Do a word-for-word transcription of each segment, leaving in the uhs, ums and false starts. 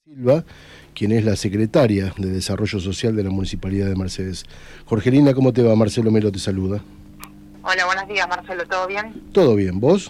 Silva, quien es la secretaria de Desarrollo Social de la Municipalidad de Mercedes. Jorgelina, ¿cómo te va? Marcelo Melo te saluda. Hola, buenos días, Marcelo, ¿todo bien? Todo bien, ¿vos?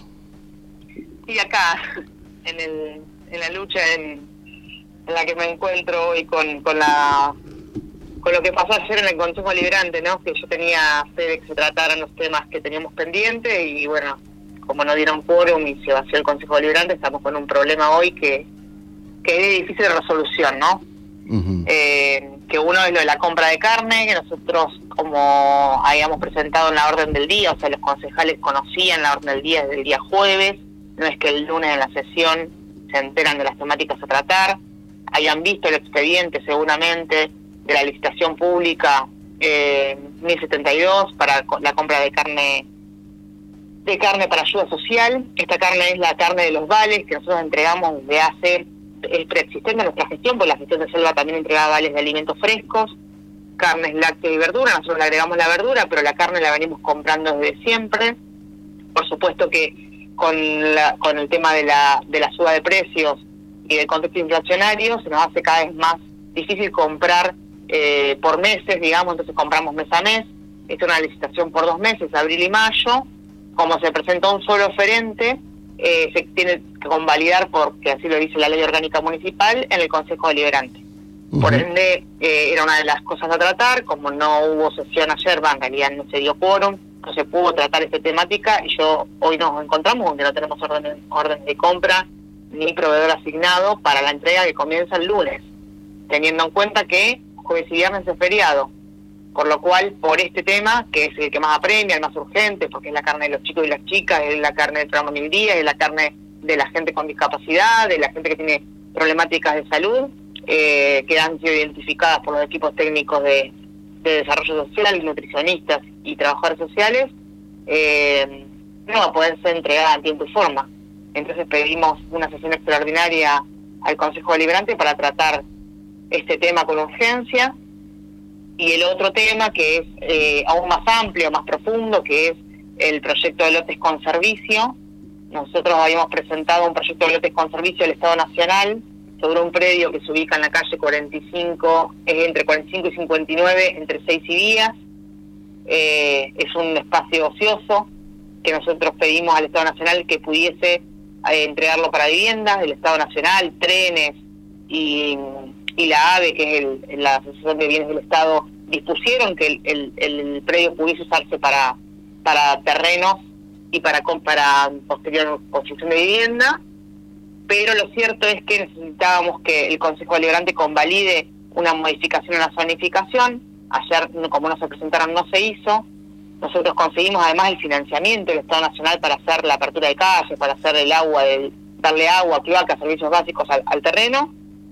Sí, acá, en, el, en la lucha en, en la que me encuentro hoy con, con, la, con lo que pasó ayer en el Consejo Deliberante, ¿no? Que yo tenía fe de que se trataran los temas que teníamos pendientes y, bueno, como no dieron quórum y se vació el Consejo Deliberante, estamos con un problema hoy que que es difícil de resolución, ¿no? Uh-huh. Eh, que uno es lo de la compra de carne, que nosotros, como habíamos presentado en la orden del día, o sea, los concejales conocían la orden del día desde el día jueves, no es que el lunes en la sesión se enteran de las temáticas a tratar, hayan visto el expediente seguramente de la licitación pública eh, mil setenta y dos para la compra de carne de carne para ayuda social. Esta carne es la carne de los vales que nosotros entregamos desde hace el preexistente de nuestra gestión, porque la gestión de Selva también entregaba vales de alimentos frescos, carnes, lácteos y verduras. Nosotros le agregamos la verdura, pero la carne la venimos comprando desde siempre. Por supuesto que con la, con el tema de la de la suba de precios y del contexto inflacionario se nos hace cada vez más difícil comprar eh, por meses, digamos, entonces compramos mes a mes. Esta es una licitación por dos meses, abril y mayo. Como se presentó un solo oferente, Eh, se tiene que convalidar, porque así lo dice la ley orgánica municipal, en el Consejo Deliberante. Uh-huh. Por ende, eh, era una de las cosas a tratar. Como no hubo sesión ayer, en realidad no se dio quórum, no se pudo tratar esta temática, y yo hoy nos encontramos donde no tenemos orden, orden de compra ni proveedor asignado para la entrega que comienza el lunes, teniendo en cuenta que jueves y viernes es feriado. Por lo cual, por este tema, que es el que más apremia, el más urgente, porque es la carne de los chicos y las chicas, es la carne del tramo mil días, es la carne de la gente con discapacidad, de la gente que tiene problemáticas de salud, eh, que han sido identificadas por los equipos técnicos de, de desarrollo social, nutricionistas y trabajadores sociales, eh, no va a poder ser entregada en tiempo y forma. Entonces pedimos una sesión extraordinaria al Consejo Deliberante para tratar este tema con urgencia. Y el otro tema, que es eh, aún más amplio, más profundo, que es el proyecto de lotes con servicio. Nosotros habíamos presentado un proyecto de lotes con servicio del Estado Nacional sobre un predio que se ubica en la calle cuarenta y cinco, es entre cuarenta y cinco y cincuenta y nueve, entre seis y Díaz. Eh, es un espacio ocioso que nosotros pedimos al Estado Nacional que pudiese eh, entregarlo para viviendas. El Estado Nacional, Trenes y... y la AVE, que es el, la Asociación de Bienes del Estado, dispusieron que el, el, el predio pudiese usarse para para terrenos y para, para posterior construcción de vivienda, pero lo cierto es que necesitábamos que el Consejo Deliberante convalide una modificación, una zonificación. Ayer, como no se presentaron, no se hizo. Nosotros conseguimos además el financiamiento del Estado Nacional para hacer la apertura de calles, para hacer el agua, el, darle agua, cloaca, servicios básicos al, al terreno.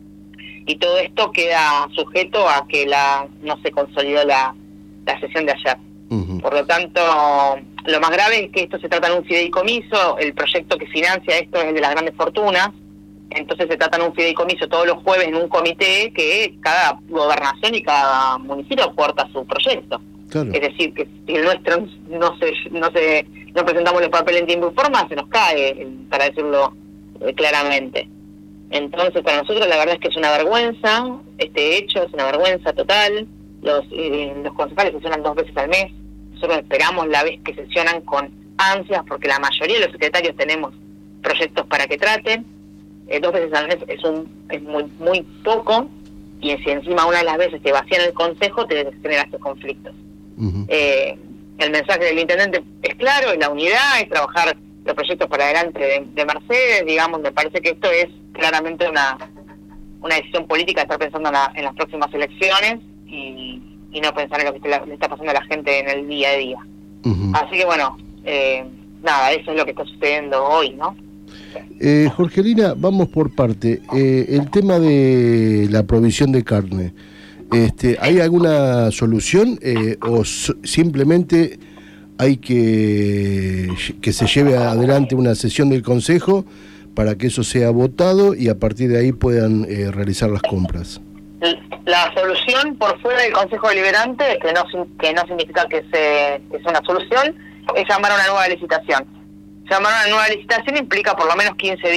Y todo esto queda sujeto a que la no se consolidó la, la sesión de ayer. Uh-huh. Por lo tanto, lo más grave es que esto se trata de un fideicomiso. El proyecto que financia esto es el de las grandes fortunas. Entonces se trata de un fideicomiso todos los jueves en un comité que cada gobernación y cada municipio aporta su proyecto. Claro. Es decir, que si el nuestro no se, no se no presentamos los papeles en tiempo y forma, se nos cae, para decirlo eh, claramente. Entonces, para nosotros la verdad es que es una vergüenza, este hecho es una vergüenza total. Los eh, los concejales sesionan dos veces al mes. Nosotros esperamos la vez que sesionan con ansias, porque la mayoría de los secretarios tenemos proyectos para que traten. Eh, dos veces al mes es un es muy muy poco, y si encima una de las veces te vacían el consejo, te genera estos conflictos. Uh-huh. Eh, el mensaje del intendente es claro, es la unidad, es trabajar los proyectos para adelante de, de Mercedes, digamos. Me parece que esto es claramente una una decisión política de estar pensando en, la, en las próximas elecciones y, y no pensar en lo que le está pasando a la gente en el día a día. Uh-huh. Así que bueno, eh, nada, eso es lo que está sucediendo hoy, ¿no? Eh, Jorgelina, vamos por parte. Eh, el tema de la provisión de carne, este, ¿hay alguna solución eh, o so, simplemente hay que que se lleve adelante una sesión del Consejo para que eso sea votado y a partir de ahí puedan eh, realizar las compras? La solución por fuera del Consejo Deliberante, que no que no significa que, se, que sea una solución, es llamar a una nueva licitación. Llamar a una nueva licitación implica por lo menos quince días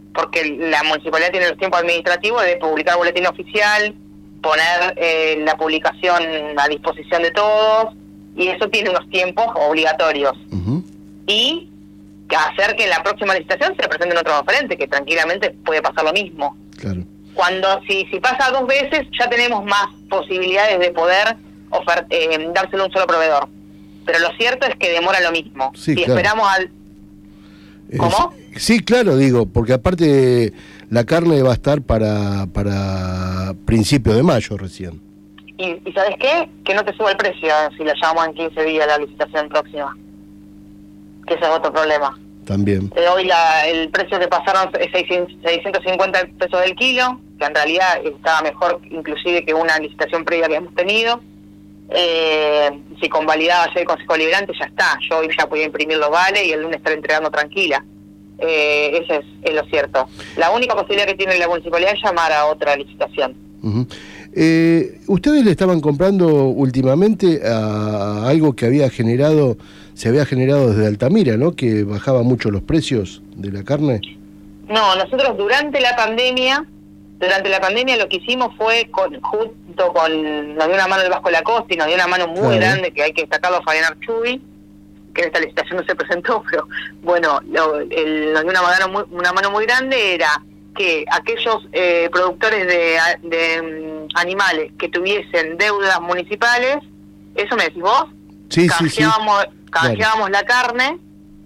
porque la municipalidad tiene los tiempos administrativos de publicar boletín oficial, poner eh, la publicación a disposición de todos, y eso tiene unos tiempos obligatorios. Uh-huh. Y hacer que en la próxima licitación se presenten otros oferentes, que tranquilamente puede pasar lo mismo. Claro. Cuando si si pasa dos veces, ya tenemos más posibilidades de poder ofert- eh, dárselo a un solo proveedor. Pero lo cierto es que demora lo mismo. Sí, si claro. esperamos al... ¿Cómo? Eh, sí, claro, digo, porque aparte la carne va a estar para para principio de mayo recién. ¿Y, y sabes qué? Que no te suba el precio si la llevamos en quince días la licitación próxima. Que ese es otro problema. También. Eh, hoy la, el precio que pasaron es seiscientos cincuenta pesos del kilo, que en realidad estaba mejor inclusive que una licitación previa que hemos tenido. Eh, si convalidaba ayer el Consejo Liberante, ya está. Yo hoy ya podía imprimir los vales y el lunes estar entregando tranquila. Eh, eso es, es lo cierto. La única posibilidad que tiene la municipalidad es llamar a otra licitación. Uh-huh. Eh, ¿Ustedes le estaban comprando últimamente a algo que había generado, se había generado desde Altamira, ¿no? Que bajaba mucho los precios de la carne. No, nosotros durante la pandemia, durante la pandemia lo que hicimos fue, con, junto con, nos dio una mano el Vasco Lacoste y nos dio una mano muy claro. grande, que hay que destacarlo, Fabián Archubi, que en esta licitación no se presentó, pero bueno, lo, el, nos dio una mano, muy, una mano muy grande, era que aquellos eh, productores de, de um, animales que tuviesen deudas municipales, ¿eso me decís vos? Sí, canjeábamos, sí, sí. canjeábamos claro. la carne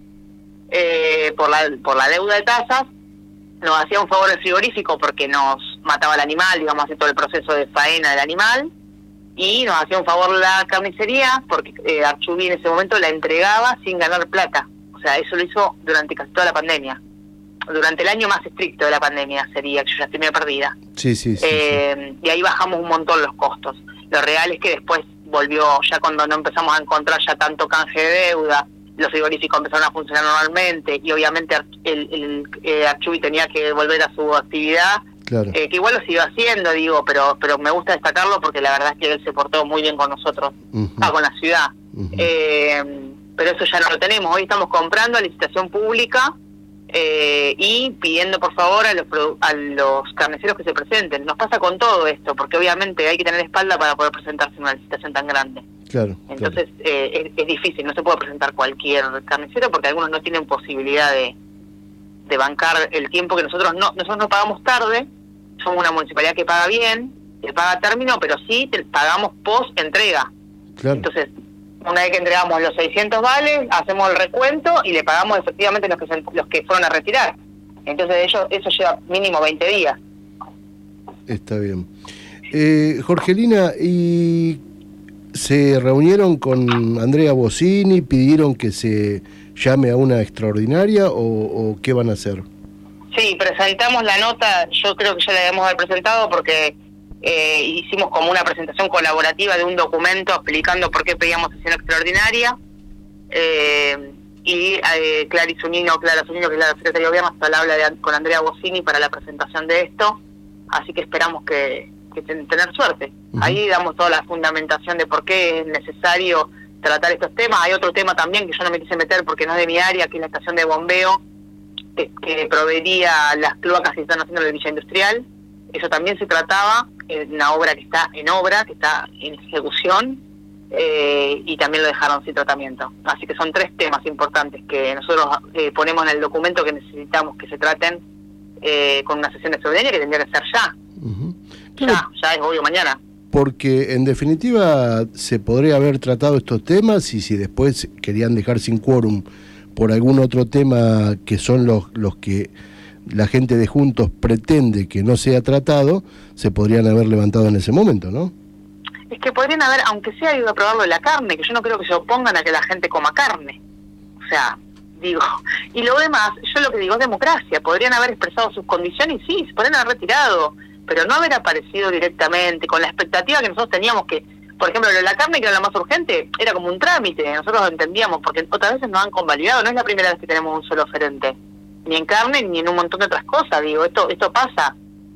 eh, por la por la deuda de tasas, nos hacía un favor el frigorífico porque nos mataba el animal, digamos, hace todo el proceso de faena del animal, y nos hacía un favor la carnicería porque eh, Archubi en ese momento la entregaba sin ganar plata. O sea, eso lo hizo durante casi toda la pandemia. Durante el año más estricto de la pandemia sería, que yo ya estoy medio perdida. Sí, sí, sí, eh, sí. Y ahí bajamos un montón los costos. Lo real es que después volvió, ya cuando no empezamos a encontrar ya tanto canje de deuda, los frigoríficos empezaron a funcionar normalmente, y obviamente el, el, el Archubi tenía que volver a su actividad, claro. eh, que igual lo siguió haciendo, digo, pero pero me gusta destacarlo porque la verdad es que él se portó muy bien con nosotros, uh-huh. ah, con la ciudad. Uh-huh. Eh, pero eso ya no lo tenemos. Hoy estamos comprando a licitación pública, Eh, y pidiendo por favor a los a los carniceros que se presenten. Nos pasa con todo esto, porque obviamente hay que tener espalda para poder presentarse en una licitación tan grande. Claro. Entonces claro. Eh, es, es difícil, no se puede presentar cualquier carnicero porque algunos no tienen posibilidad de, de bancar el tiempo que nosotros no nosotros no pagamos tarde. Somos una municipalidad que paga bien, que paga a término, pero sí te pagamos post entrega. Claro. Entonces, una vez que entregamos los seiscientos vales, hacemos el recuento y le pagamos efectivamente los que se, los que fueron a retirar. Entonces ellos, eso lleva mínimo veinte días. Está bien. Eh, Jorgelina, ¿y se reunieron con Andrea Bossini, pidieron que se llame a una extraordinaria o, o qué van a hacer? Sí, presentamos la nota, yo creo que ya la debemos haber presentado porque... Eh, hicimos como una presentación colaborativa de un documento explicando por qué pedíamos sesión extraordinaria, eh, y eh, Clary Zunino, Clara Zunino, que es la secretaria de gobierno, hasta habla de, con Andrea Bossini para la presentación de esto, así que esperamos que, que ten, tener suerte. Uh-huh. Ahí damos toda la fundamentación de por qué es necesario tratar estos temas. Hay otro tema también que yo no me quise meter porque no es de mi área, que es la estación de bombeo, que, que proveería las cloacas que están haciendo en la Villa Industrial. Eso también se trataba, en una obra que está en obra, que está en ejecución, eh, y también lo dejaron sin tratamiento. Así que son tres temas importantes que nosotros eh, ponemos en el documento que necesitamos que se traten eh, con una sesión extraordinaria que tendría que ser ya. Uh-huh. Claro. Ya, ya es obvio mañana. Porque en definitiva se podría haber tratado estos temas y si después querían dejar sin quórum por algún otro tema que son los, los que... la gente de Juntos pretende que no sea tratado, se podrían haber levantado en ese momento, ¿no? Es que podrían haber, aunque sea ido a probarlo de la carne, que yo no creo que se opongan a que la gente coma carne. O sea, digo, y lo demás, yo lo que digo es democracia, podrían haber expresado sus condiciones y sí, se podrían haber retirado, pero no haber aparecido directamente, con la expectativa que nosotros teníamos que, por ejemplo, lo de la carne, que era lo más urgente, era como un trámite, nosotros lo entendíamos, porque otras veces nos han convalidado, no es la primera vez que tenemos un solo oferente. Ni en carne, ni en un montón de otras cosas, digo, esto esto pasa.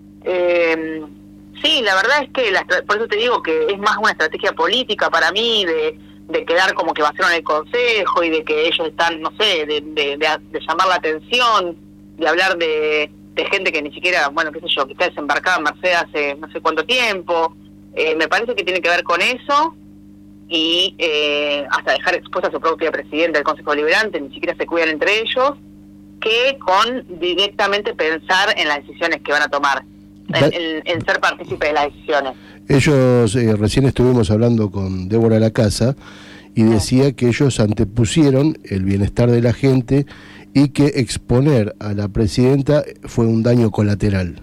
Eh, sí, la verdad es que, la, por eso te digo que es más una estrategia política para mí, de, de quedar como que va a ser en el consejo, y de que ellos están, no sé, de, de, de, de llamar la atención, de hablar de, de gente que ni siquiera, bueno, qué sé yo, que está desembarcada en Mercedes hace no sé cuánto tiempo. Eh, me parece que tiene que ver con eso y eh, hasta dejar expuesta a su propia presidenta del Consejo Deliberante, ni siquiera se cuidan entre ellos, que con directamente pensar en las decisiones que van a tomar, en, en, en ser partícipes de las decisiones. Ellos, eh, recién estuvimos hablando con Débora Lacasa y decía que ellos antepusieron el bienestar de la gente y que exponer a la presidenta fue un daño colateral.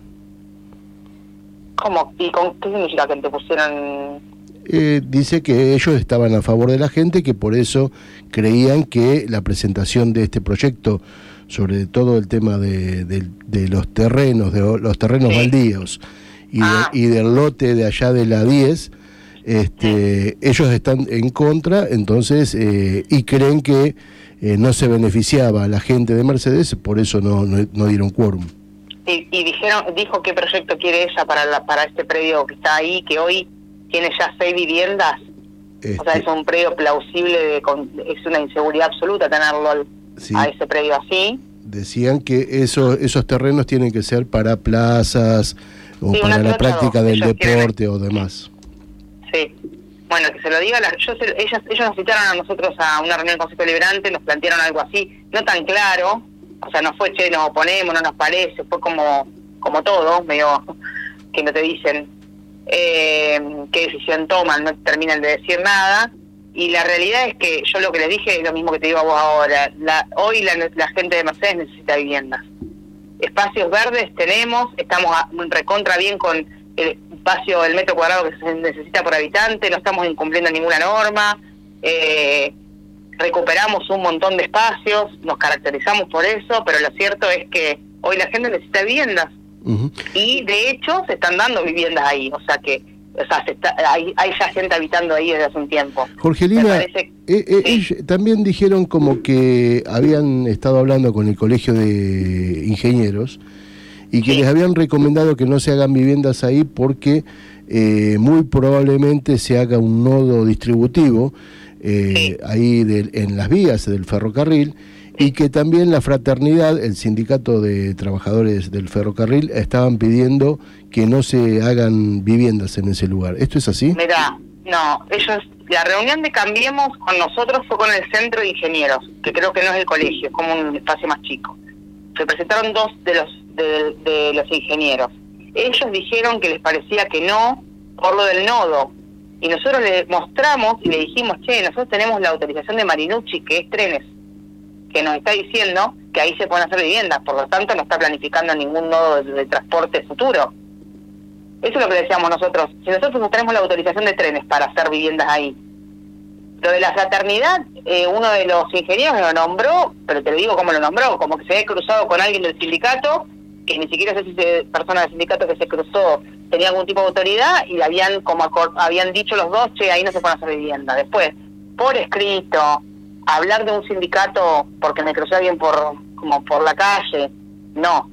¿Cómo? ¿Y con qué significa que antepusieron...? Eh, dice que ellos estaban a favor de la gente, que por eso creían que la presentación de este proyecto, sobre todo el tema de, de, de los terrenos, de los terrenos sí. baldíos y, ah. de, y del lote de allá de la diez, este, sí. ellos están en contra, entonces, eh, y creen que eh, no se beneficiaba a la gente de Mercedes, por eso no, no, no dieron quórum. Y, y dijeron, dijo qué proyecto quiere ella para, la, para este predio que está ahí, que hoy tiene ya seis viviendas, este, o sea, es un predio plausible, de, con, es una inseguridad absoluta tenerlo al, sí, a ese predio así. Decían que eso, esos terrenos tienen que ser para plazas o sí, para la práctica del deporte quieren... o demás. Sí, bueno, que se lo diga, la, yo se, ellas, ellos nos citaron a nosotros a una reunión del Consejo Deliberante, nos plantearon algo así, no tan claro, o sea, no fue, che, nos oponemos, no nos parece, fue como, como todo, medio que no te dicen... Eh, qué decisión toman, no terminan de decir nada, y la realidad es que yo lo que les dije es lo mismo que te digo a vos ahora. La, hoy la, la gente de Mercedes necesita viviendas, espacios verdes tenemos, estamos a, recontra bien con el espacio, el metro cuadrado que se necesita por habitante, no estamos incumpliendo ninguna norma, eh, recuperamos un montón de espacios, nos caracterizamos por eso, pero lo cierto es que hoy la gente necesita viviendas. Uh-huh. Y de hecho se están dando viviendas ahí, o sea que o sea, se está, hay, hay ya gente habitando ahí desde hace un tiempo. Jorgelina, parece, eh, eh, sí. ellos también dijeron como que habían estado hablando con el Colegio de Ingenieros y que sí. les habían recomendado que no se hagan viviendas ahí porque eh, muy probablemente se haga un nodo distributivo eh, sí. ahí de, en las vías del ferrocarril. Y que también la fraternidad, el sindicato de trabajadores del ferrocarril, estaban pidiendo que no se hagan viviendas en ese lugar. ¿Esto es así? Mirá, no, ellos, la reunión de Cambiemos con nosotros fue con el Centro de Ingenieros, que creo que no es el colegio, es como un espacio más chico. Se presentaron dos de los de, de los ingenieros. Ellos dijeron que les parecía que no, por lo del nodo. Y nosotros les mostramos y le dijimos, che, nosotros tenemos la autorización de Marinucci, que es trenes, que nos está diciendo que ahí se pueden hacer viviendas, por lo tanto no está planificando ningún nodo de, de transporte futuro. Eso es lo que decíamos nosotros. Si nosotros tenemos la autorización de trenes para hacer viviendas ahí, lo de la fraternidad, eh, uno de los ingenieros lo nombró, pero te lo digo cómo lo nombró, como que se había cruzado con alguien del sindicato, que ni siquiera sé si se, persona del sindicato que se cruzó tenía algún tipo de autoridad, y habían como acor, habían dicho los dos, che, ahí no se pueden hacer viviendas. Después, por escrito, hablar de un sindicato porque me crucé bien por como por la calle, no.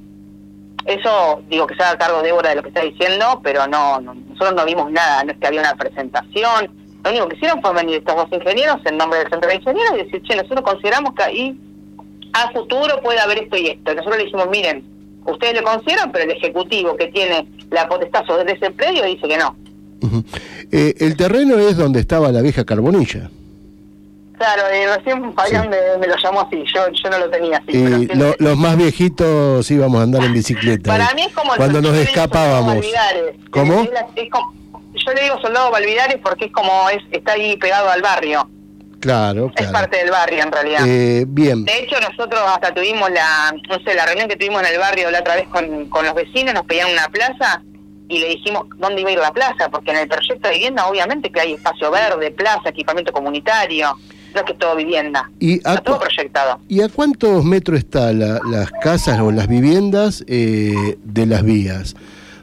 Eso, digo, que se haga cargo Débora de lo que está diciendo, pero no, no, nosotros no vimos nada, no es que había una presentación. Lo único que hicieron fue venir estos dos ingenieros en nombre del Centro de Ingenieros y decir, che, nosotros consideramos que ahí a futuro puede haber esto y esto. Y nosotros le dijimos, miren, ustedes lo consideran, pero el Ejecutivo que tiene la potestad sobre ese predio dice que no. Uh-huh. eh, el terreno es donde estaba la vieja Carbonilla. Claro, eh, recién Fabián sí. me, me lo llamó así, yo yo no lo tenía así. Y pero lo, los más viejitos íbamos a andar en bicicleta. Para mí es como... Cuando nos escapábamos. ¿Cómo? Es, es como, yo le digo Soldado Valvidares porque es como, es está ahí pegado al barrio. Claro, claro. Es parte del barrio en realidad. Eh, bien. De hecho nosotros hasta tuvimos la, no sé, la reunión que tuvimos en el barrio la otra vez con, con los vecinos, nos pedían una plaza y le dijimos dónde iba a ir la plaza, porque en el proyecto de vivienda obviamente que hay espacio verde, plaza, equipamiento comunitario. No es que es todo vivienda, y está todo proyectado. ¿Y a cuántos metros están la, las casas o las viviendas eh, de las vías?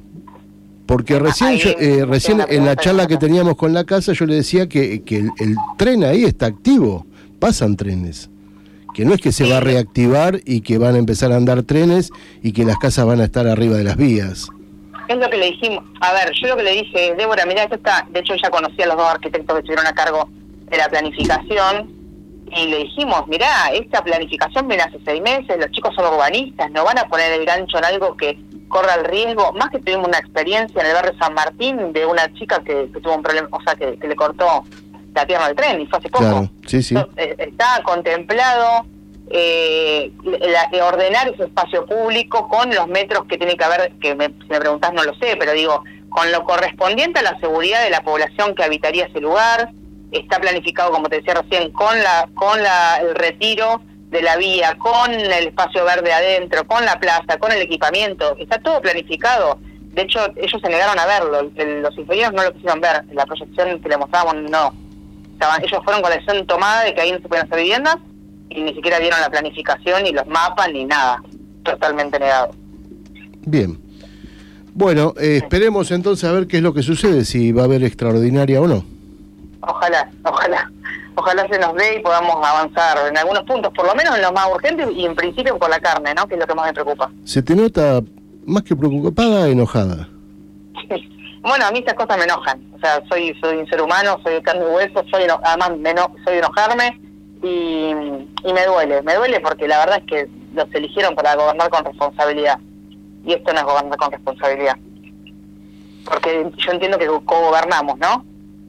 Porque recién, yo, eh, recién en la charla que teníamos con la casa yo le decía que, que el, el tren ahí está activo, pasan trenes. Que no es que se sí. va a reactivar y que van a empezar a andar trenes y que las casas van a estar arriba de las vías. Es lo que le dijimos. A ver, yo lo que le dije, Débora, mirá, esto está... De hecho, ella conocía a los dos arquitectos que estuvieron a cargo de la planificación, y le dijimos, mirá, esta planificación viene hace seis meses, los chicos son urbanistas, no van a poner el gancho en algo que corra el riesgo, más que tuvimos una experiencia en el barrio San Martín de una chica que, que tuvo un problema, o sea, que, que le cortó la pierna al tren, y fue hace poco. Claro, sí, sí. Entonces, está contemplado eh, la, ordenar ese espacio público con los metros que tiene que haber, que me, si me preguntás no lo sé, pero digo, con lo correspondiente a la seguridad de la población que habitaría ese lugar. Está planificado, como te decía recién, con la con la el retiro de la vía, con el espacio verde adentro, con la plaza, con el equipamiento. Está todo planificado. De hecho, ellos se negaron a verlo. El, los ingenieros no lo quisieron ver. La proyección que le mostrábamos, no. Estaban, ellos fueron con la decisión tomada de que ahí no se pueden hacer viviendas y ni siquiera vieron la planificación, ni los mapas, ni nada. Totalmente negado. Bien. Bueno, eh, esperemos entonces a ver qué es lo que sucede, si va a haber extraordinaria o no. Ojalá, ojalá, ojalá se nos dé y podamos avanzar en algunos puntos, por lo menos en los más urgentes y en principio con la carne, ¿no? Que es lo que más me preocupa. Se te nota más que preocupada, enojada. Bueno, a mí estas cosas me enojan, o sea, soy soy un ser humano, soy de carne y hueso, soy eno- además me eno- soy de enojarme y, y me duele, me duele porque la verdad es que los eligieron para gobernar con responsabilidad y esto no es gobernar con responsabilidad, porque yo entiendo que co-gobernamos, ¿no?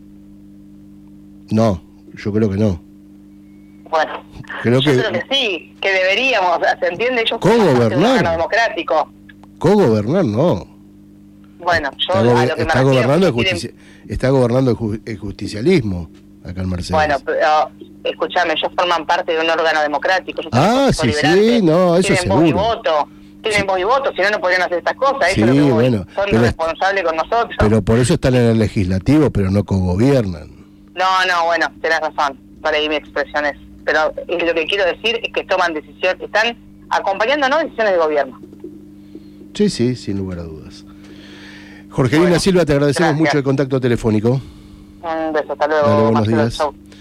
No, yo creo que no. Bueno, creo yo que... creo que sí, que deberíamos, o sea, ¿se entiende? Ellos ¿Co-gobernar? un órgano democrático. Co-gobernar, no. Bueno, yo Está, a go- lo que está me gobernando el refiero, justici- está gobernando el, ju- el justicialismo acá en Mercedes. bueno, pero escúchame, ellos forman parte de un órgano democrático. Ellos son Ah, sí, liberantes, sí, no, eso tienen voz y seguro. voto, tienen Sí. voz y voto, si no, no podrían hacer estas cosas. Sí, Eso es lo que voy. bueno, Son pero- responsables con nosotros. Pero por eso están en el legislativo, pero no co-gobiernan. No, no, bueno, tenés razón, para ahí mi expresión es. Pero es lo que quiero decir es que toman decisiones, están acompañándonos decisiones de gobierno. Sí, sí, sin lugar a dudas. Jorgelina Bueno, Silva, te agradecemos gracias. mucho el contacto telefónico. Un beso, hasta luego. Dale, buenos Marcelo, días. chau.